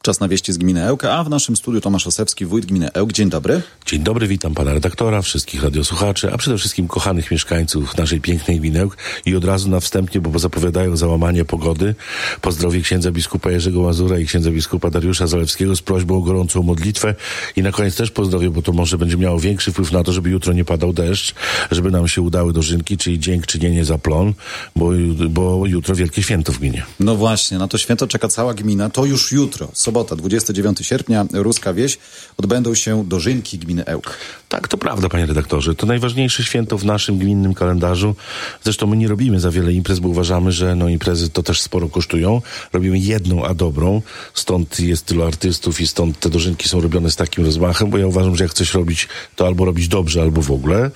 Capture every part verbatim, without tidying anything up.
Czas na wieści z gminy Ełk, a w naszym studiu Tomasz Osewski, wójt gminy Ełk. Dzień dobry. Dzień dobry, witam pana redaktora, wszystkich radiosłuchaczy, a przede wszystkim kochanych mieszkańców naszej pięknej gminy Ełk. I od razu na wstępie, bo zapowiadają załamanie pogody, pozdrowię księdza biskupa Jerzego Mazura i księdza biskupa Dariusza Zalewskiego z prośbą o gorącą modlitwę. I na koniec też pozdrowię, bo to może będzie miało większy wpływ na to, żeby jutro nie padał deszcz, żeby nam się udały dożynki, czyli dziękczynienie za plon, bo, bo jutro wielkie święto w gminie. No właśnie, na to święto czeka cała gmina. To już jutro, sobota, dwudziestego dziewiątego sierpnia, Ruska Wieś, odbędą się dożynki gminy Ełk. Tak, to prawda, panie redaktorze. To najważniejsze święto w naszym gminnym kalendarzu. Zresztą my nie robimy za wiele imprez, bo uważamy, że no imprezy to też sporo kosztują. Robimy jedną, a dobrą. Stąd jest tylu artystów i stąd te dożynki są robione z takim rozmachem, bo ja uważam, że jak coś robić, to albo robić dobrze, albo w ogóle.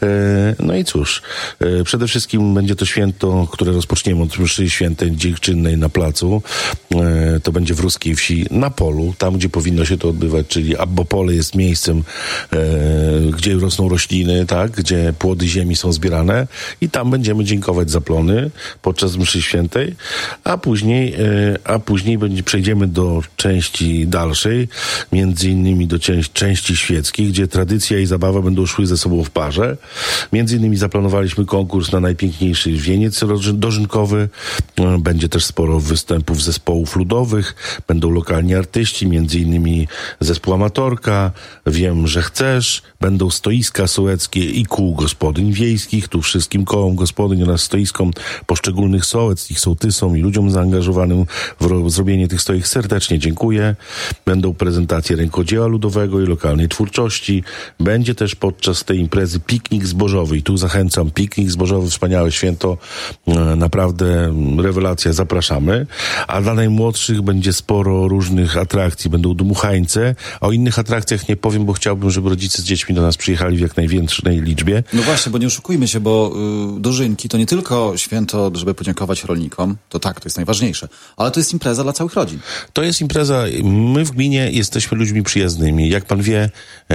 E, no i cóż, e, przede wszystkim będzie to święto, które rozpoczniemy od mszy świętej dziękczynnej na placu. E, to będzie w Ruskiej Wsi, na polu, tam gdzie powinno się to odbywać, czyli bo pole jest miejscem, e, gdzie rosną rośliny, tak, gdzie płody ziemi są zbierane i tam będziemy dziękować za plony podczas mszy świętej, a później, e, a później będzie, przejdziemy do części dalszej, między innymi do części, części świeckiej, gdzie tradycja i zabawa będą szły ze sobą w parze. Między innymi zaplanowaliśmy konkurs na najpiękniejszy wieniec dożynkowy. E, będzie też sporo występów zespołów ludowych, będą lokalni artyści, między innymi zespół Amatorka, Wiem, że chcesz, będą stoiska sołeckie i kół gospodyń wiejskich, tu wszystkim kołom gospodyń oraz stoiskom poszczególnych sołec, ich sołtysom i ludziom zaangażowanym w ro- zrobienie tych stoisk serdecznie dziękuję. Będą prezentacje rękodzieła ludowego i lokalnej twórczości. Będzie też podczas tej imprezy piknik zbożowy i tu zachęcam, piknik zbożowy, wspaniałe święto, e, naprawdę rewelacja, zapraszamy. A dla najmłodszych będzie sporo różnych atrakcji, będą dmuchańce. O innych atrakcjach nie powiem, bo chciałbym, żeby rodzice z dziećmi do nas przyjechali w jak największej liczbie. No właśnie, bo nie oszukujmy się, bo y, dożynki to nie tylko święto, żeby podziękować rolnikom, to tak, to jest najważniejsze, ale to jest impreza dla całych rodzin. To jest impreza, my w gminie jesteśmy ludźmi przyjaznymi. Jak pan wie,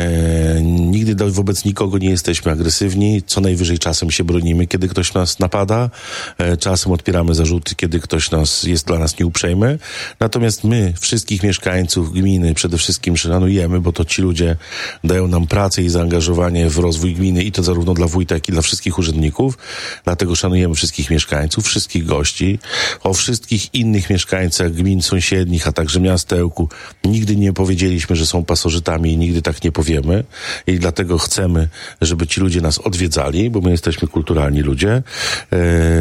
e, nigdy do, wobec nikogo nie jesteśmy agresywni, co najwyżej czasem się bronimy, kiedy ktoś nas napada, e, czasem odpieramy zarzuty, kiedy ktoś nas jest dla nas nieuprzejmy. Natomiast my, wszystkich mieszkańców gminy, przede wszystkim szanujemy, bo to ci ludzie dają nam pracę i zaangażowanie w rozwój gminy i to zarówno dla wójta, jak i dla wszystkich urzędników. Dlatego szanujemy wszystkich mieszkańców, wszystkich gości. O wszystkich innych mieszkańcach gmin sąsiednich, a także miasta Ełku nigdy nie powiedzieliśmy, że są pasożytami i nigdy tak nie powiemy. I dlatego chcemy, żeby ci ludzie nas odwiedzali, bo my jesteśmy kulturalni ludzie. Eee,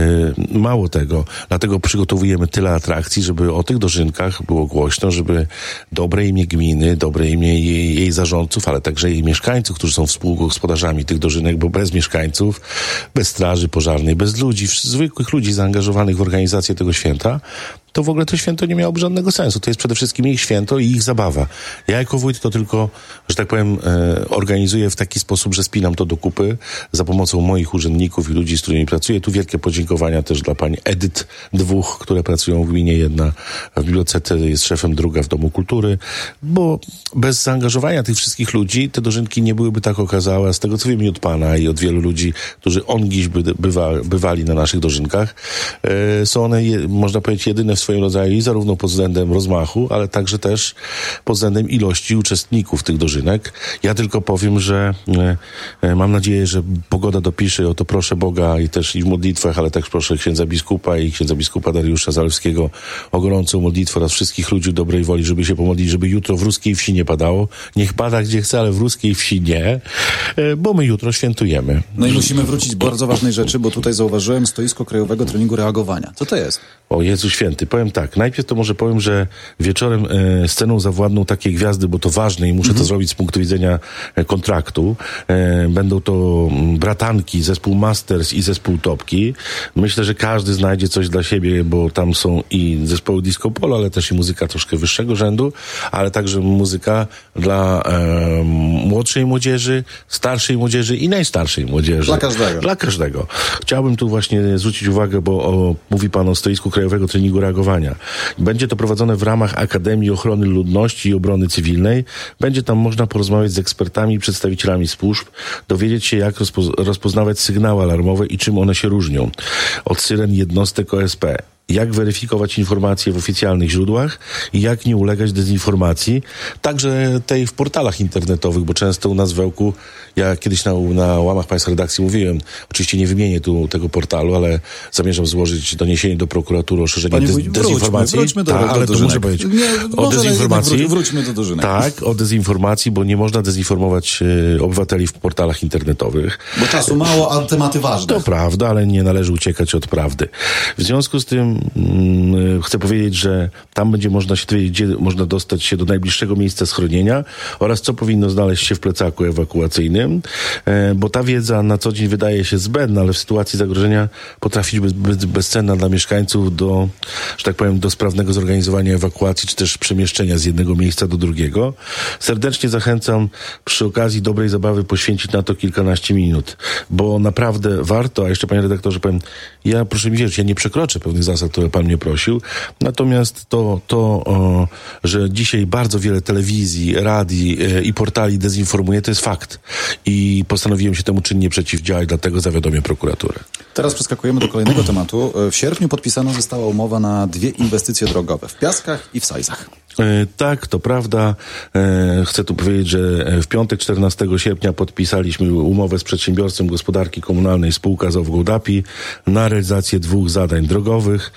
mało tego, dlatego przygotowujemy tyle atrakcji, żeby o tych dożynkach było głośno, żeby dobre imię gminy, dobre imię jej, jej zarządców, ale także jej mieszkańców, którzy są współgospodarzami tych dożynek, bo bez mieszkańców, bez straży pożarnej, bez ludzi, zwykłych ludzi zaangażowanych w organizację tego święta, to w ogóle to święto nie miałoby żadnego sensu. To jest przede wszystkim ich święto i ich zabawa. Ja jako wójt to tylko, że tak powiem, e, organizuję w taki sposób, że spinam to do kupy za pomocą moich urzędników i ludzi, z którymi pracuję. Tu wielkie podziękowania też dla pani Edyt, dwóch, które pracują w gminie. Jedna w bibliotece jest szefem, druga w Domu Kultury, bo bez zaangażowania tych wszystkich ludzi te dożynki nie byłyby tak okazałe. Z tego, co wiem i od pana i od wielu ludzi, którzy ongiś by, bywa, bywali na naszych dożynkach, e, są one, je, można powiedzieć, jedyne w swoim rodzaju i zarówno pod względem rozmachu, ale także też pod względem ilości uczestników tych dożynek. Ja tylko powiem, że e, mam nadzieję, że pogoda dopisze, o to proszę Boga i też i w modlitwach, ale też proszę księdza biskupa i księdza biskupa Dariusza Zalewskiego o gorącą modlitwę oraz wszystkich ludzi dobrej woli, żeby się pomodlić, żeby jutro w Ruskiej Wsi nie padało. Niech pada gdzie chce, ale w Ruskiej Wsi nie, e, bo my jutro świętujemy. No i musimy wrócić do bardzo ważnej rzeczy, bo tutaj zauważyłem stoisko krajowego treningu reagowania. Co to jest? O Jezu Święty, powiem tak, najpierw to może powiem, że wieczorem e, sceną zawładną takie gwiazdy, bo to ważne i muszę mhm. to zrobić z punktu widzenia e, kontraktu. E, będą to m, bratanki, zespół Masters i zespół Topki. Myślę, że każdy znajdzie coś dla siebie, bo tam są i zespoły disco polo, ale też i muzyka troszkę wyższego rzędu, ale także muzyka dla e, młodszej młodzieży, starszej młodzieży i najstarszej młodzieży. Dla każdego. Dla każdego. Chciałbym tu właśnie zwrócić uwagę, bo o, mówi pan o stoisku krajowego treningu reagowania. Będzie to prowadzone w ramach Akademii Ochrony Ludności i Obrony Cywilnej. Będzie tam można porozmawiać z ekspertami i przedstawicielami służb, dowiedzieć się, jak rozpo- rozpoznawać sygnały alarmowe i czym one się różnią od syren jednostek O S P. jak weryfikować informacje w oficjalnych źródłach i jak nie ulegać dezinformacji, także tej w portalach internetowych, bo często u nas w Ełku, ja kiedyś na, na łamach Państwa redakcji mówiłem, oczywiście nie wymienię tu tego portalu, ale zamierzam złożyć doniesienie do prokuratury o szerzeniu dez, wróćmy, dezinformacji. Wróćmy do, Ta, do, ale do to muszę powiedzieć. Nie, o dezinformacji. Wró- wróćmy do dożynek. Tak, o dezinformacji, bo nie można dezinformować y, obywateli w portalach internetowych. Bo czasu mało, a tematy ważne. To prawda, ale nie należy uciekać od prawdy. W związku z tym mm, chcę powiedzieć, że tam będzie można się dowiedzieć, gdzie można dostać się do najbliższego miejsca schronienia oraz co powinno znaleźć się w plecaku ewakuacyjnym, e, bo ta wiedza na co dzień wydaje się zbędna, ale w sytuacji zagrożenia potrafi być bez, bezcenna dla mieszkańców do, że tak powiem, do sprawnego zorganizowania ewakuacji, czy też przemieszczenia z jednego miejsca do drugiego. Serdecznie zachęcam przy okazji dobrej zabawy poświęcić na to kilkanaście minut, bo naprawdę warto, a jeszcze panie redaktorze powiem, ja proszę mi wierzyć, ja nie przekroczę pewnych zasad, które pan mnie prosił, natomiast to, to o, że dzisiaj bardzo wiele telewizji, radii e, i portali dezinformuje, to jest fakt i postanowiłem się temu czynnie przeciwdziałać, dlatego zawiadomię prokuraturę. Teraz przeskakujemy do kolejnego tematu. W sierpniu podpisana została umowa na dwie inwestycje drogowe w Piaskach i w Sajzach. E, tak, to prawda. E, chcę tu powiedzieć, że w piątek czternastego sierpnia podpisaliśmy umowę z przedsiębiorcą gospodarki komunalnej spółka z o w Gołdapi na realizację dwóch zadań drogowych.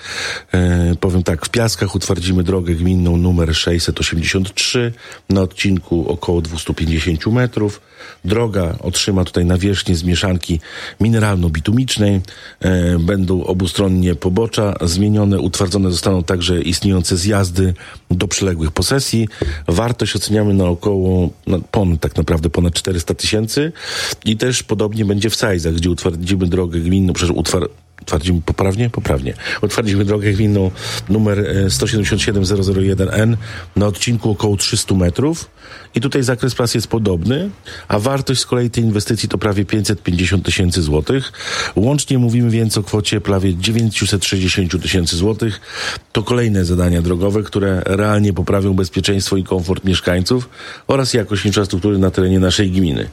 E, powiem tak, w Piaskach utwardzimy drogę gminną numer sześćset osiemdziesiąt trzy na odcinku około dwieście pięćdziesiąt metrów. Droga otrzyma tutaj nawierzchnię z mieszanki mineralno-bitumicznej. E, będą obustronnie pobocza zmienione, utwardzone zostaną także istniejące zjazdy do przyległych posesji. Wartość oceniamy na około, na ponad, tak naprawdę ponad czterysta tysięcy i też podobnie będzie w Sajzach, gdzie utwardzimy drogę gminną, przecież utwar Utwardzimy poprawnie? Poprawnie. Utwardzimy drogę gminną numer sto siedemdziesiąt siedem zero zero jeden N na odcinku około trzysta metrów i tutaj zakres prac jest podobny, a wartość z kolei tej inwestycji to prawie pięćset pięćdziesiąt tysięcy złotych. Łącznie mówimy więc o kwocie prawie dziewięćset sześćdziesiąt tysięcy złotych. To kolejne zadania drogowe, które realnie poprawią bezpieczeństwo i komfort mieszkańców oraz jakość infrastruktury na terenie naszej gminy.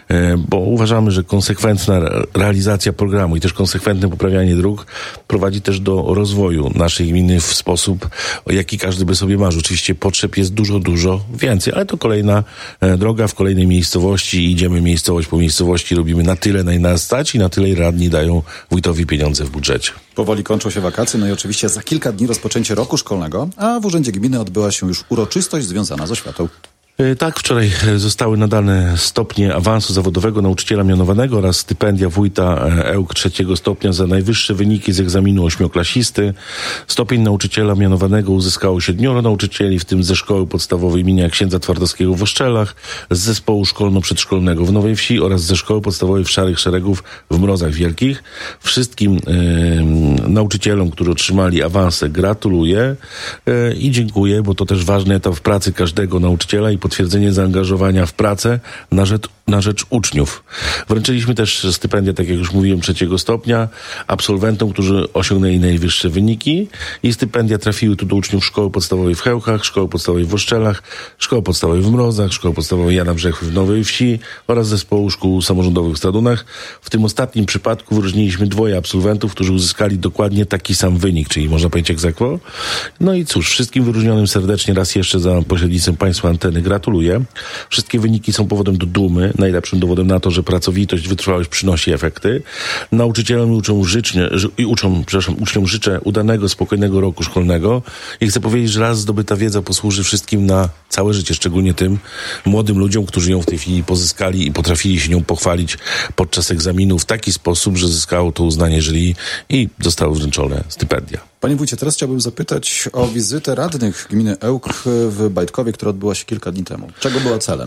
Bo uważamy, że konsekwentna realizacja programu i też konsekwentne poprawianie dróg prowadzi też do rozwoju naszej gminy w sposób, jaki każdy by sobie marzył. Oczywiście potrzeb jest dużo, dużo więcej, ale to kolejna e, droga w kolejnej miejscowości i idziemy miejscowość po miejscowości, robimy na tyle, na nas stać i na tyle radni dają wójtowi pieniądze w budżecie. Powoli kończą się wakacje, no i oczywiście za kilka dni rozpoczęcie roku szkolnego, a w Urzędzie Gminy odbyła się już uroczystość związana z oświatą. Tak, wczoraj zostały nadane stopnie awansu zawodowego nauczyciela mianowanego oraz stypendia wójta Ełk trzeciego stopnia za najwyższe wyniki z egzaminu ośmioklasisty. Stopień nauczyciela mianowanego uzyskało siedmioro nauczycieli, w tym ze szkoły podstawowej imienia księdza Twardowskiego w Oszczelach, z zespołu szkolno-przedszkolnego w Nowej Wsi oraz ze szkoły podstawowej w Szarych Szeregów w Mrozach Wielkich. Wszystkim e, nauczycielom, którzy otrzymali awanse, gratuluję e, i dziękuję, bo to też ważny etap w pracy każdego nauczyciela i potwierdzenie zaangażowania w pracę na rzecz, na rzecz uczniów. Wręczyliśmy też stypendia, tak jak już mówiłem, trzeciego stopnia absolwentom, którzy osiągnęli najwyższe wyniki i stypendia trafiły tu do uczniów szkoły podstawowej w Chełchach, szkoły podstawowej w Oszczelach, szkoły podstawowej w Mrozach, szkoły podstawowej Jana Brzechwy w Nowej Wsi oraz zespołu szkół samorządowych w Stradunach. W tym ostatnim przypadku wyróżniliśmy dwoje absolwentów, którzy uzyskali dokładnie taki sam wynik, czyli można powiedzieć ex aequo. No i cóż, wszystkim wyróżnionym serdecznie raz jeszcze za pośrednictwem Państwa anteny gratuluję. Wszystkie wyniki są powodem do dumy, najlepszym dowodem na to, że pracowitość, wytrwałość przynosi efekty. Nauczycielom i uczą, życzę, i uczą, przepraszam, uczniom życzę udanego, spokojnego roku szkolnego i chcę powiedzieć, że raz zdobyta wiedza posłuży wszystkim na całe życie, szczególnie tym młodym ludziom, którzy ją w tej chwili pozyskali i potrafili się nią pochwalić podczas egzaminu w taki sposób, że zyskało to uznanie jury i zostały wręczone stypendia. Panie wójcie, teraz chciałbym zapytać o wizytę radnych gminy Ełk w Bajtkowie, która odbyła się kilka dni temu. Czego była celem?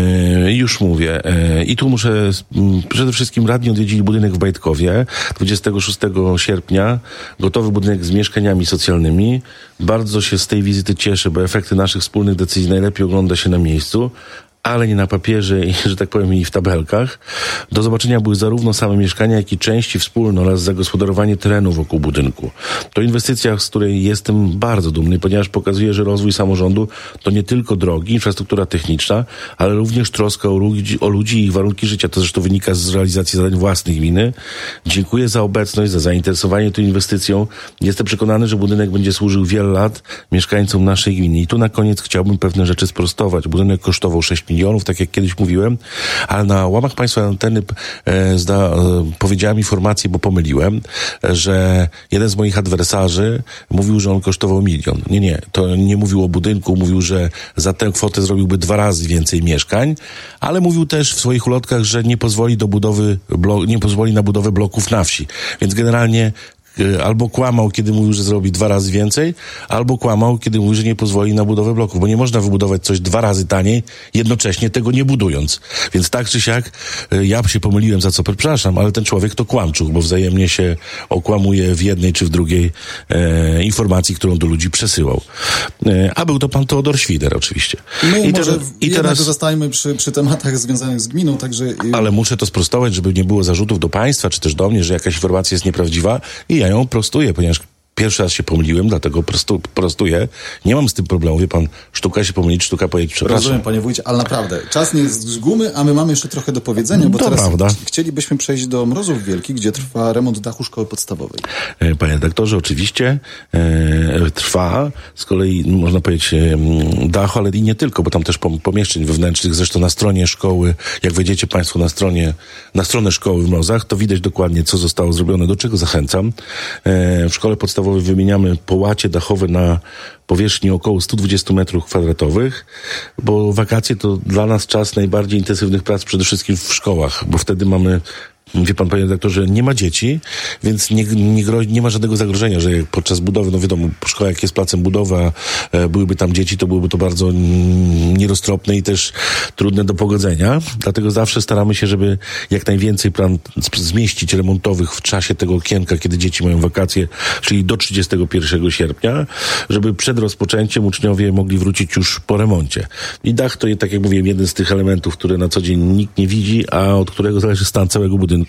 E, już mówię. E, I tu muszę, m, przede wszystkim radni odwiedzili budynek w Bajtkowie dwudziestego szóstego sierpnia. Gotowy budynek z mieszkaniami socjalnymi. Bardzo się z tej wizyty cieszę, bo efekty naszych wspólnych decyzji najlepiej ogląda się na miejscu. ale nie na papierze i, że tak powiem, i w tabelkach. Do zobaczenia były zarówno same mieszkania, jak i części wspólne oraz zagospodarowanie terenu wokół budynku. To inwestycja, z której jestem bardzo dumny, ponieważ pokazuje, że rozwój samorządu to nie tylko drogi, infrastruktura techniczna, ale również troska o ludzi, o ludzi i ich warunki życia. To zresztą wynika z realizacji zadań własnych gminy. Dziękuję za obecność, za zainteresowanie tą inwestycją. Jestem przekonany, że budynek będzie służył wiele lat mieszkańcom naszej gminy. I tu na koniec chciałbym pewne rzeczy sprostować. Budynek kosztował sześć milionów, tak jak kiedyś mówiłem, ale na łamach państwa anteny e, zda, e, powiedziałem informację, bo pomyliłem, e, że jeden z moich adwersarzy mówił, że on kosztował milion. Nie, nie, to nie mówił o budynku, mówił, że za tę kwotę zrobiłby dwa razy więcej mieszkań, ale mówił też w swoich ulotkach, że nie pozwoli do budowy, blo, nie pozwoli na budowę bloków na wsi. Więc generalnie albo kłamał, kiedy mówił, że zrobi dwa razy więcej, albo kłamał, kiedy mówił, że nie pozwoli na budowę bloków, bo nie można wybudować coś dwa razy taniej, jednocześnie tego nie budując. Więc tak czy siak, ja się pomyliłem, za co przepraszam, ale ten człowiek to kłamczuch, bo wzajemnie się okłamuje w jednej czy w drugiej e, informacji, którą do ludzi przesyłał. E, a był to pan Teodor Świder oczywiście. My I, może te, i teraz zostajmy przy, przy tematach związanych z gminą, także... Ale muszę to sprostować, żeby nie było zarzutów do państwa, czy też do mnie, że jakaś informacja jest nieprawdziwa i ja ją prostuję, ponieważ pierwszy raz się pomyliłem, dlatego prostu, prostuję. Nie mam z tym problemu, wie pan, sztuka się pomylić, sztuka powiedzieć przepraszam. Rozumiem, panie wójcie, ale naprawdę, czas nie jest z gumy, a my mamy jeszcze trochę do powiedzenia, bo to teraz prawda. Chcielibyśmy przejść do Mrozów Wielkich, gdzie trwa remont dachu szkoły podstawowej. Panie redaktorze, oczywiście e, trwa, z kolei można powiedzieć e, dachu, ale i nie tylko, bo tam też pomieszczeń wewnętrznych, zresztą na stronie szkoły, jak wejdziecie państwo na stronie, na stronę szkoły w Mrozach, to widać dokładnie, co zostało zrobione, do czego zachęcam. E, w szkole podstawowej wymieniamy połacie dachowe na powierzchni około sto dwadzieścia metrów kwadratowych, bo wakacje to dla nas czas najbardziej intensywnych prac, przede wszystkim w szkołach, bo wtedy mamy, wie pan, panie redaktorze, nie ma dzieci, więc nie, nie, grozi, nie ma żadnego zagrożenia, że podczas budowy, no wiadomo, szkoła jak jest placem budowy, a e, byłyby tam dzieci, to byłoby to bardzo nieroztropne i też trudne do pogodzenia. Dlatego zawsze staramy się, żeby jak najwięcej plan zmieścić remontowych w czasie tego okienka, kiedy dzieci mają wakacje, czyli do trzydziestego pierwszego sierpnia, żeby przed rozpoczęciem uczniowie mogli wrócić już po remoncie. I dach to jest, tak jak mówiłem, jeden z tych elementów, które na co dzień nikt nie widzi, a od którego zależy stan całego budynku.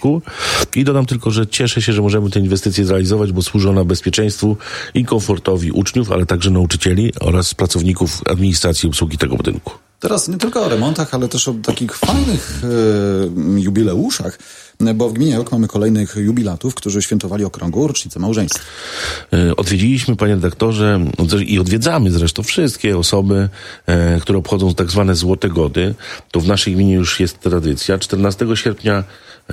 I dodam tylko, że cieszę się, że możemy tę inwestycję zrealizować, bo służy ona bezpieczeństwu i komfortowi uczniów, ale także nauczycieli oraz pracowników administracji i obsługi tego budynku. Teraz nie tylko o remontach, ale też o takich fajnych e, jubileuszach, bo w gminie Ełk mamy kolejnych jubilatów, którzy świętowali okrągłą rocznicę małżeństwa. E, odwiedziliśmy, panie redaktorze, i odwiedzamy zresztą wszystkie osoby, e, które obchodzą tak zwane złote gody. To w naszej gminie już jest tradycja. czternastego sierpnia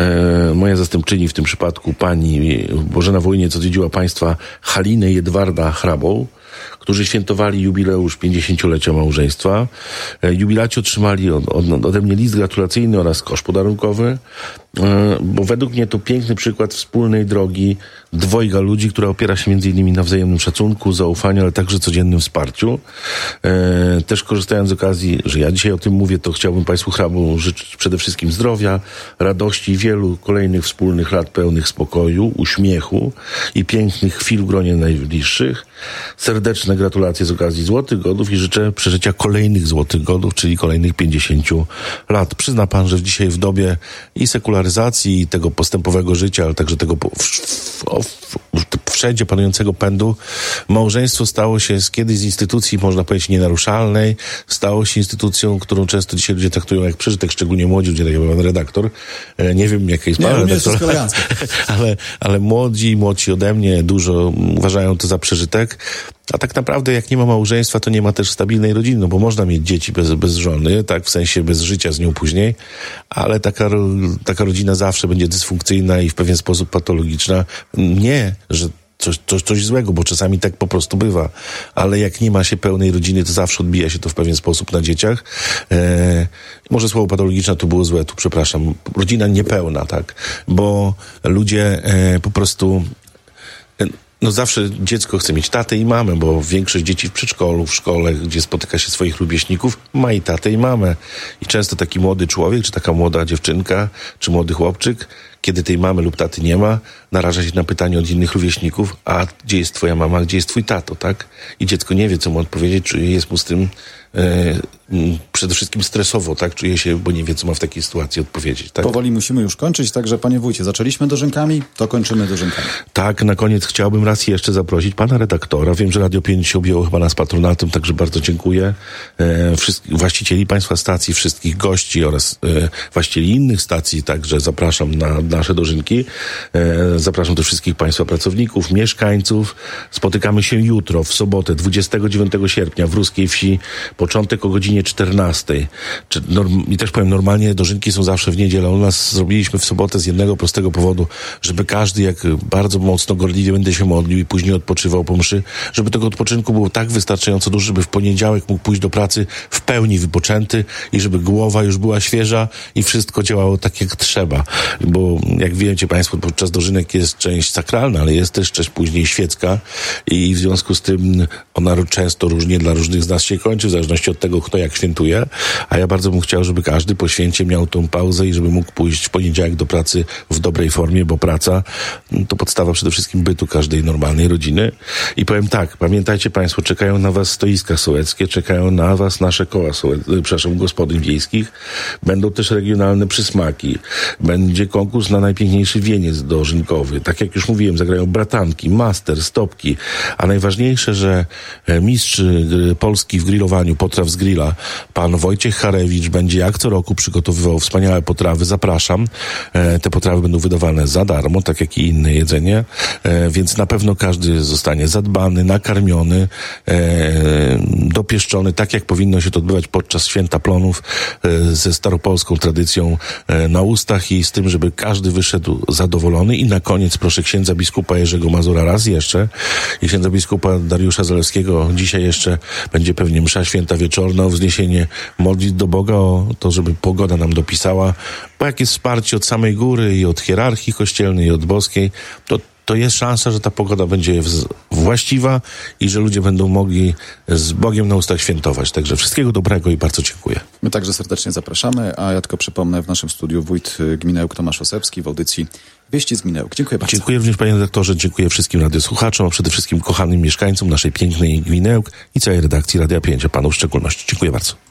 e, moja zastępczyni, w tym przypadku pani Bożena Wojniec, odwiedziła państwa Halinę i Edwarda Hrabą, którzy świętowali jubileusz pięćdziesięciolecia małżeństwa. E, jubilaci otrzymali od, od, ode mnie list gratulacyjny oraz kosz podarunkowy, e, bo według mnie to piękny przykład wspólnej drogi dwojga ludzi, która opiera się między innymi na wzajemnym szacunku, zaufaniu, ale także codziennym wsparciu. E, też korzystając z okazji, że ja dzisiaj o tym mówię, to chciałbym państwu Hrabom życzyć przede wszystkim zdrowia, radości i wielu kolejnych wspólnych lat pełnych spokoju, uśmiechu i pięknych chwil w gronie najbliższych. Serdeczne gratulacje z okazji Złotych Godów i życzę przeżycia kolejnych Złotych Godów, czyli kolejnych pięćdziesięciu lat. Przyzna pan, że dzisiaj w dobie i sekularyzacji, i tego postępowego życia, ale także tego w, w, w, wszędzie panującego pędu, małżeństwo stało się z kiedyś z instytucji, można powiedzieć, nienaruszalnej, stało się instytucją, którą często dzisiaj ludzie traktują jak przeżytek, szczególnie młodzi ludzie, tak jak pan redaktor. Nie wiem, jaka jest pan redaktor, ale, ale młodzi, młodsi ode mnie dużo uważają to za przeżytek. A tak naprawdę jak nie ma małżeństwa, to nie ma też stabilnej rodziny, no bo można mieć dzieci bez, bez żony, tak, w sensie bez życia z nią później, ale taka, taka rodzina zawsze będzie dysfunkcyjna i w pewien sposób patologiczna. Nie, że Coś, coś, coś złego, bo czasami tak po prostu bywa, ale jak nie ma się pełnej rodziny, to zawsze odbija się to w pewien sposób na dzieciach. E, może słowo patologiczne to było złe, tu przepraszam. Rodzina niepełna, tak, bo ludzie e, po prostu... E, No zawsze dziecko chce mieć tatę i mamę, bo większość dzieci w przedszkolu, w szkole, gdzie spotyka się swoich rówieśników, ma i tatę i mamę. I często taki młody człowiek, czy taka młoda dziewczynka, czy młody chłopczyk kiedy tej mamy lub taty nie ma, naraża się na pytanie od innych rówieśników, a gdzie jest twoja mama, gdzie jest twój tato, tak? I dziecko nie wie, co mu odpowiedzieć, czuje, jest mu z tym e, przede wszystkim stresowo, tak? Czuje się, bo nie wie, co ma w takiej sytuacji odpowiedzieć, tak? Powoli musimy już kończyć, także panie wójcie, zaczęliśmy dożynkami, to kończymy dożynkami. Tak, na koniec chciałbym raz jeszcze zaprosić pana redaktora. Wiem, że Radio pięć się objęło chyba nas patronatem, także bardzo dziękuję. E, wszystkich właścicieli państwa stacji, wszystkich gości oraz e, właścicieli innych stacji, także zapraszam na nasze dożynki. E, zapraszam też wszystkich państwa pracowników, mieszkańców. Spotykamy się jutro, w sobotę, dwudziestego dziewiątego sierpnia w Ruskiej Wsi, początek o godzinie czternastej. Czy, norm, I też powiem, normalnie dożynki są zawsze w niedzielę. U nas zrobiliśmy w sobotę z jednego prostego powodu, żeby każdy, jak bardzo mocno, gorliwie będzie się modlił i później odpoczywał po mszy, żeby tego odpoczynku było tak wystarczająco dużo, żeby w poniedziałek mógł pójść do pracy w pełni wypoczęty i żeby głowa już była świeża i wszystko działało tak, jak trzeba. Bo jak wiecie państwo, podczas dożynek jest część sakralna, ale jest też część później świecka i w związku z tym ona często różnie dla różnych z nas się kończy, w zależności od tego, kto jak świętuje, a ja bardzo bym chciał, żeby każdy po święcie miał tą pauzę i żeby mógł pójść w poniedziałek do pracy w dobrej formie, bo praca to podstawa przede wszystkim bytu każdej normalnej rodziny. I powiem tak, pamiętajcie państwo, czekają na was stoiska sołeckie, czekają na was nasze koła sołeckie, przepraszam, gospodyń wiejskich, będą też regionalne przysmaki, będzie konkurs na najpiękniejszy wieniec dożynkowy, tak jak już mówiłem, zagrają bratanki, master, stopki, a najważniejsze, że mistrz Polski w grillowaniu, potraw z grilla, pan Wojciech Harewicz będzie jak co roku przygotowywał wspaniałe potrawy. Zapraszam. E, te potrawy będą wydawane za darmo, tak jak i inne jedzenie, e, więc na pewno każdy zostanie zadbany, nakarmiony, e, dopieszczony, tak jak powinno się to odbywać podczas Święta Plonów, e, ze staropolską tradycją e, na ustach i z tym, żeby każdy wyszedł zadowolony. I na koniec proszę księdza biskupa Jerzego Mazura raz jeszcze i księdza biskupa Dariusza Zalewskiego. Dzisiaj jeszcze będzie pewnie msza święta wieczorna, o wzniesienie modlitw do Boga, o to, żeby pogoda nam dopisała, bo jak jest wsparcie od samej góry i od hierarchii kościelnej i od boskiej, to to jest szansa, że ta pogoda będzie właściwa i że ludzie będą mogli z Bogiem na ustach świętować. Także wszystkiego dobrego i bardzo dziękuję. My także serdecznie zapraszamy, a ja tylko przypomnę, w naszym studiu wójt gminy Ełk Tomasz Osebski w audycji Wieści z gminy Ełk. Dziękuję bardzo. Dziękuję również panie redaktorze, dziękuję wszystkim radiosłuchaczom, a przede wszystkim kochanym mieszkańcom naszej pięknej gminy Ełk i całej redakcji Radia pięć, a panu w szczególności. Dziękuję bardzo.